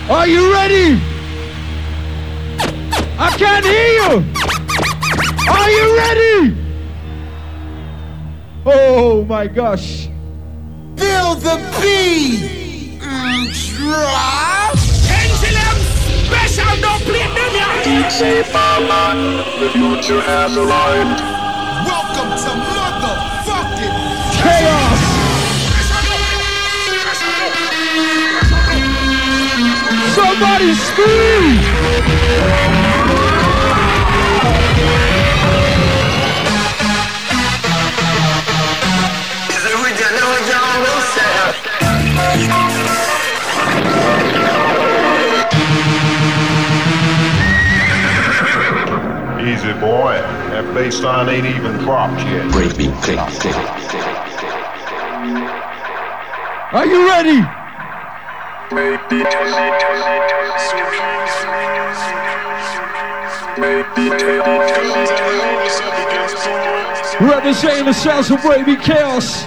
Are you ready? I can't hear you. Are you ready? Oh my gosh. Feel the beat. Drop. Pendulum special, don't play them yet. DJ Barman, the future has arrived. Welcome to motherfucking Chaos. Somebody scream. Easy boy, that baseline ain't even dropped yet. Breakbeat, click, click. Are you ready? Representing the sounds of Breakbeat Chaos.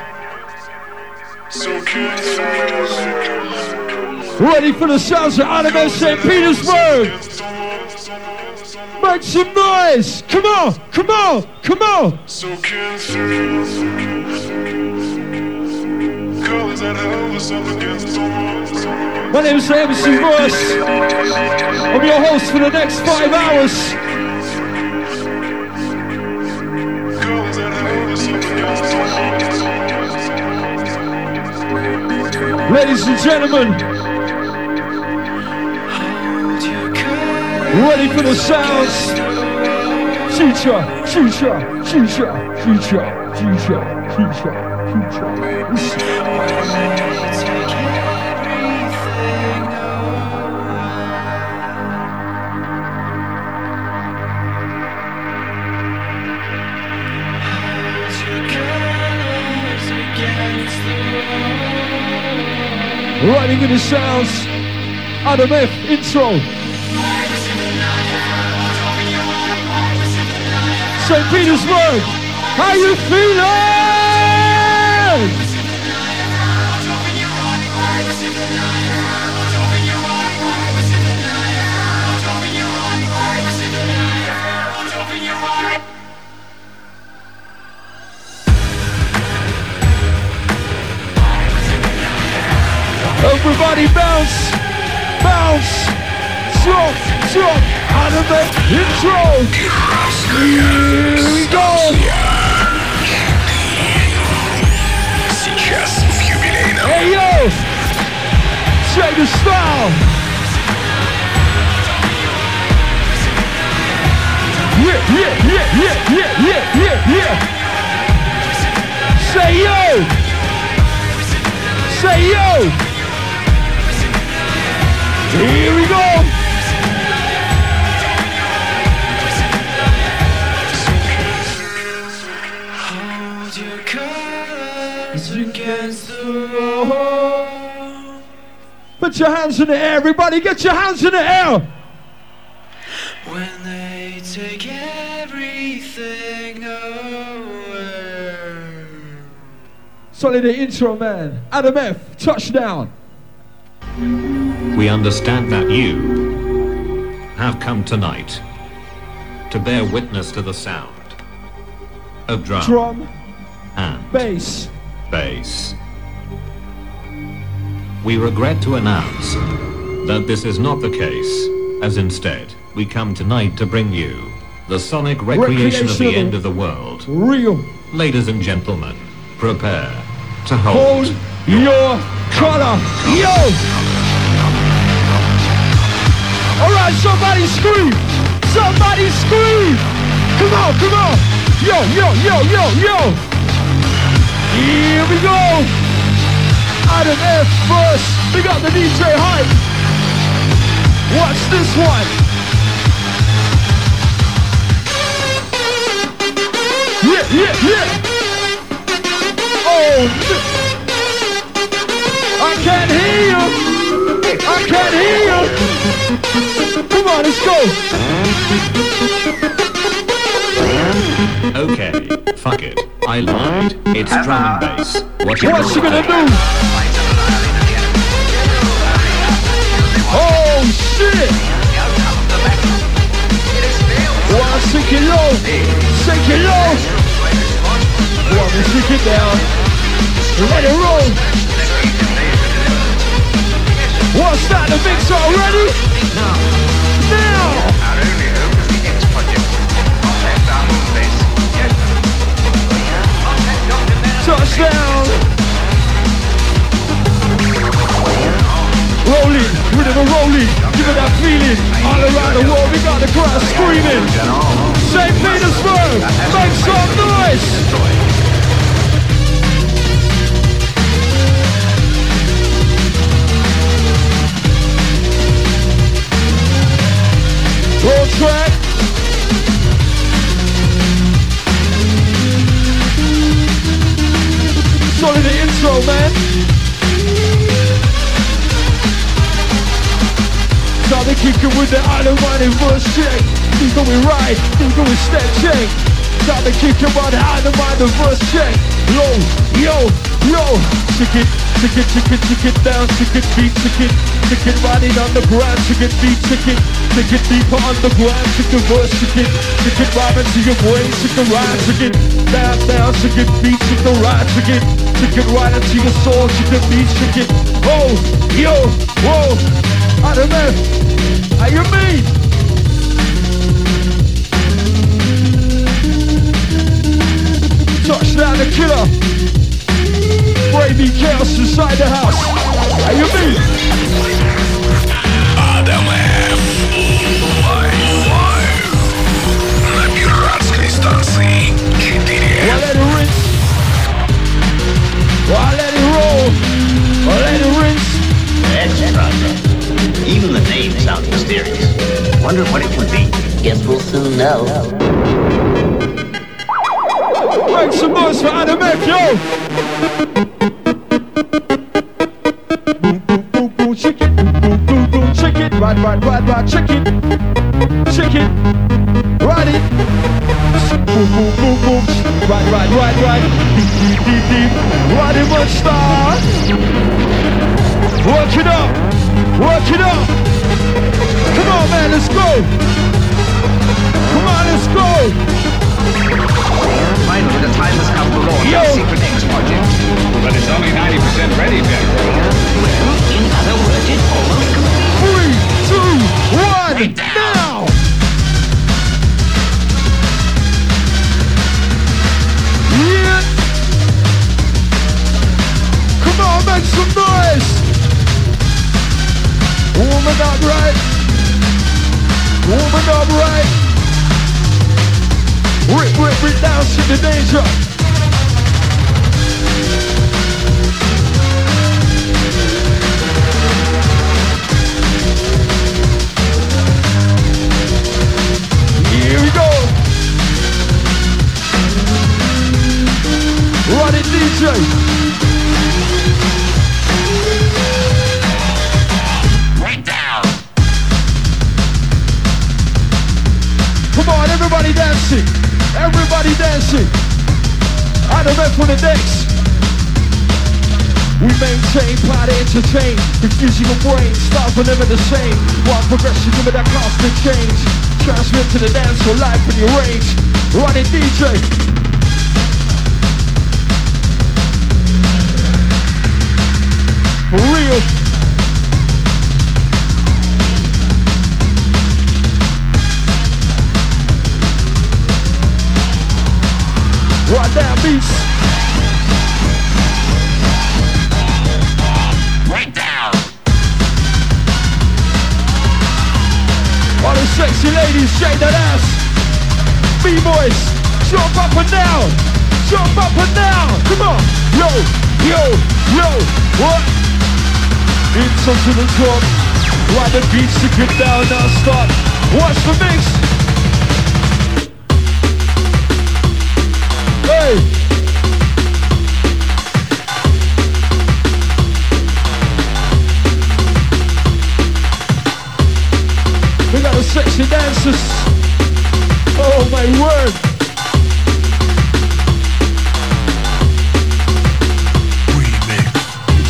Ready for the sounds of Anime St. Petersburg. Make some noise! Come on! Come on! Come on! My name is MC Ross. I'm your host for the next 5 hours. Ladies and gentlemen, ready for the sounds? Future, future, future, future, future, future, future. Riding in the sounds, Adam F intro. St. Petersburg, how you feeling? Everybody bounce, bounce, jump, jump, out of the intro. Here we go. Hey yo, check the style. Yeah, yeah, yeah, yeah, yeah, yeah, yeah, yeah. Say yo. Say yo. Here we go! Hold your cards against the wall. Put your hands in the air, everybody! Get your hands in the air! When they take everything away. Solid the intro, man. Adam F, touchdown. We understand that you have come tonight to bear witness to the sound of drum and bass. We regret to announce that this is not the case, as instead we come tonight to bring you the sonic recreation of the end of the world. Real. Ladies and gentlemen, prepare to hold your color. Yo! Alright, somebody scream! Somebody scream! Come on, come on! Yo, yo, yo, yo, yo! Here we go! Adam F first. We got the DJ hype. Watch this one. Yeah, yeah, yeah! Oh, I can't hear you! I can't hear you! Come on, let's go! Okay, fuck it. I lied. It's drum and bass. What's she gonna do? shit. One, sink it low. Sink it low. One, we sink it down. Let it roll. One, start the mix already. Now. Touchdown. Rolling, rhythm of rolling, give it that feeling. All around the world, we got the crowd screaming. St. Petersburg, make some noise. Roll track. Solid the intro, man. Now they kicking with the island money verse check. Keep going right, keep going step check. Now they kicking by the island money verse check. Yo, yo, yo. Chicken, chicken, chicken, chicken down, chicken beat, chicken, chicken riding on the ground, chicken beat, chicken, chicken deeper on the ground, chicken verse, chicken, chicken rhyming to your brain, chicken ride, chicken down, down, chicken beat, chicken ride, chicken, chicken riding to your soul, chicken beat, chicken. Oh, yo, whoa. I don't know. How you mean? Touchdown the killer. Bravey chaos inside the house. How you mean? Адам F. Live на пиратской станции 4. Well, let it rinse. Well, let it roll. Well, let it rinse. Extra. Even the name sounds mysterious. Wonder what it can be. Guess we'll soon know. Make some noise for Adam F, yo! Boom, boom, boom, boom, chicken. Boom, boom, boom, chicken. Ride, ride, ride, ride, chicken. Chicken. Ride it. Boom, boom, boom, boom. Ride, ride, ride, ride. Deep, deep, deep, deep. Ride it, much star. Work it up. Work it up. Come on, man, let's go. Come on, let's go. Finally, the time has come to launch our secret X project. But it's only 90% ready, General. Well, in other words, it's almost complete. 3, 2, 1, now! Yeah! Come on, make some noise! Warming up right! Warming up right! Rip, rip, rip down to the danger! Here we go! Run it, DJ! Come on, everybody dancing! Everybody dancing! Adam F on the decks! We maintain, party, entertain, confusing your brain, styles were never the same. One progression, give it that constant change. Transmit to the dance for life in your range. Run it, DJ! For real! Right down, beats. Right down. All the sexy ladies, shake that ass. B-boys, jump up and down. Jump up and down. Come on. Yo, yo, yo. What? It's up to the top. Ride the beats to get down, now start. Watch the mix. Hey! We got the sexy dancers. Oh my word!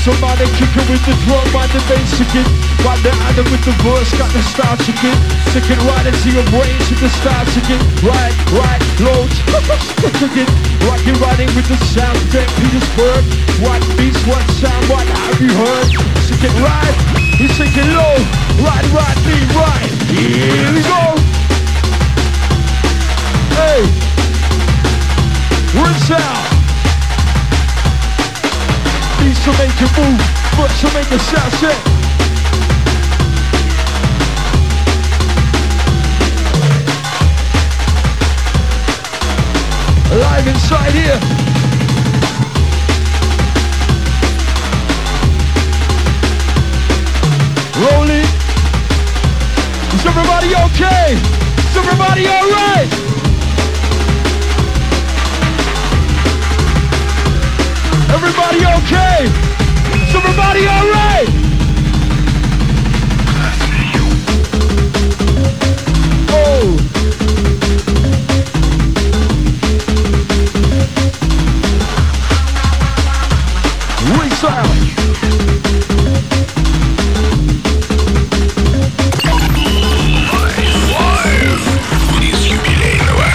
Somebody kicking with the drum, while the bass kicking. While the other with the verse got the start kicking. Sticking right into your brains with the start kicking. Right, low, kicking. Rocking, riding with the sound of Petersburg. What beats, what sound, what have you heard? Sticking right, he's sticking low. Right, beat right. Here we go. Hey, rinse out. Beats to make you move, but to make the sound set. Live inside here. Rolling. Is everybody okay? Is everybody alright? Everybody okay? Is everybody alright? Oh. Sound. Из юбилейного.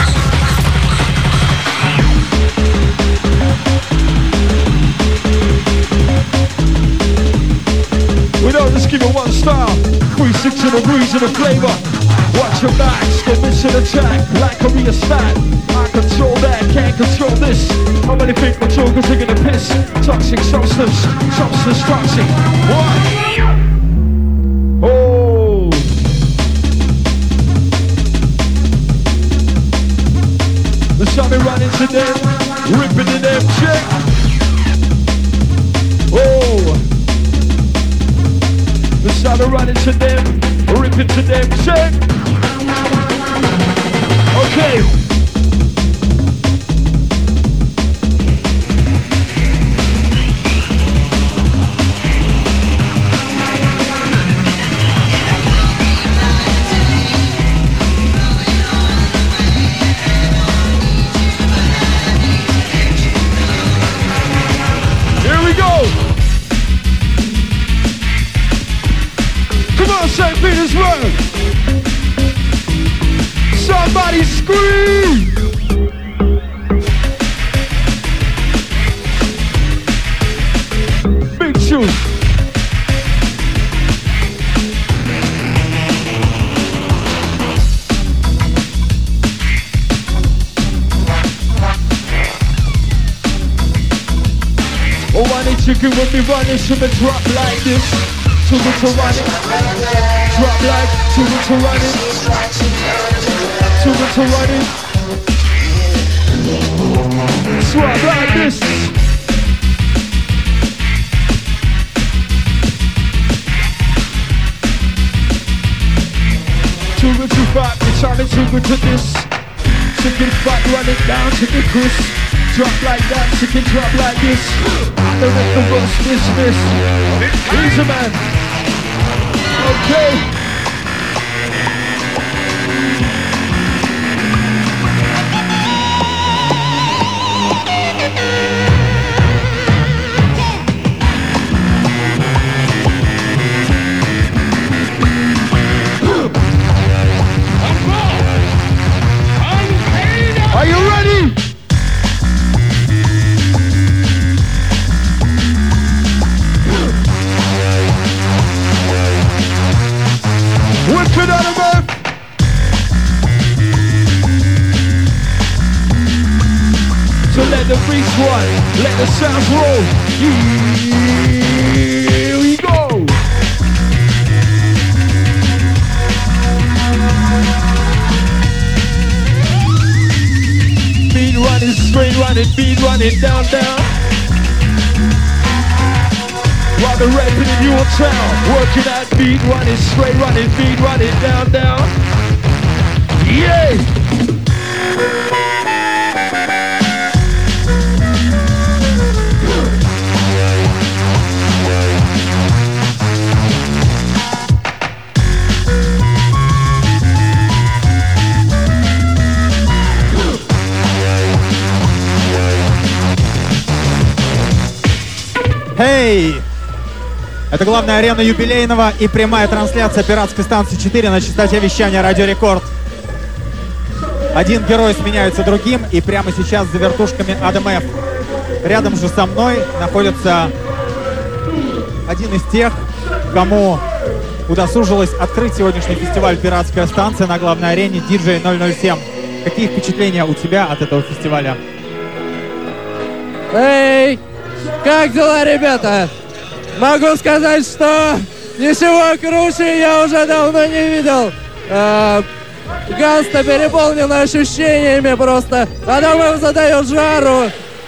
We don't just give it one style. 360 degrees of the flavor. Watch your backs, go mission attack like a rheostat. I control that, can't control this. How many think my jokers are gonna piss? Toxic substance, toxic. What? Oh. The sun be running to them, ripping in them, check. Oh. The sun be running to them, ripping to them, check. Okay. Here we go. Come on, St. Petersburg. Somebody scream! Big tune. Oh, I need chicken when me running, should be drop like this. Too good to run it. Drop like, too good to run it. Too good to run it. Swap like this. Too good to fight, it's only too good to this. Chicken fight, run it down, chicken crisp. Drop like that, chicken drop like this. I don't let the rust miss. Easy man. Okay. Are you ready? Whip it out of man. So let the beats run, let the sounds roll. Here we go. Beat running, straight running, beat running, down. While the rapping in your town, working that beat running, straight running, beat running, down. Yeah! Hey, Это главная арена юбилейного и прямая трансляция пиратской станции 4 на частоте вещания Радио Рекорд. Один герой сменяется другим, и прямо сейчас за вертушками Адам Ф. Рядом же со мной находится один из тех, кому удосужилось открыть сегодняшний фестиваль «Пиратская станция» на главной арене DJ 007. Какие впечатления у тебя от этого фестиваля? Эй, как дела, ребята? Могу сказать, что ничего круче я уже давно не видел. Ганста переполнен ощущениями просто. Адам задает жару.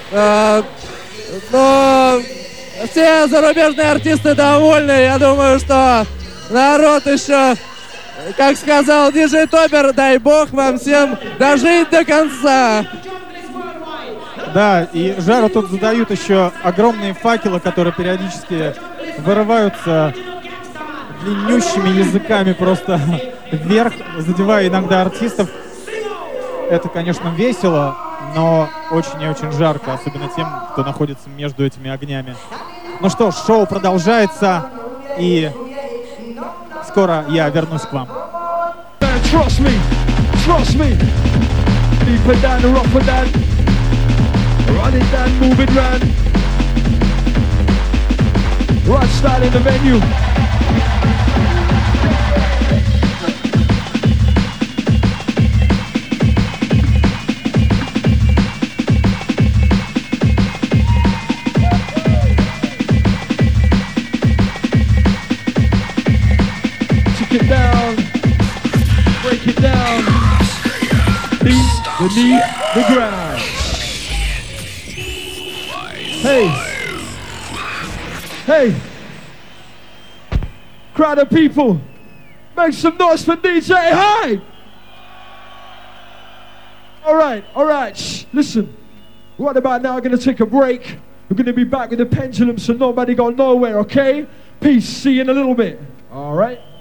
Но все зарубежные артисты довольны. Я думаю, что народ еще, как сказал диджей Топпер, дай бог вам всем дожить до конца. Да, и жару тут задают еще огромные факелы, которые периодически вырываются длиннющими языками просто вверх, задевая иногда артистов. Это, конечно, весело, но очень и очень жарко, особенно тем, кто находится между этими огнями. Ну что ж, шоу продолжается, и скоро я вернусь к вам. Trust me, trust me. Deep and down, rough and down. Run it down, move it round. Right style in the venue. Take it down, break it down, beneath the ground. Hey, hey, crowd of people, make some noise for DJ Hyde. All right, shh, listen, right about now, we're gonna take a break. We're gonna be back with the pendulum, so nobody go nowhere, okay? Peace, see you in a little bit, all right?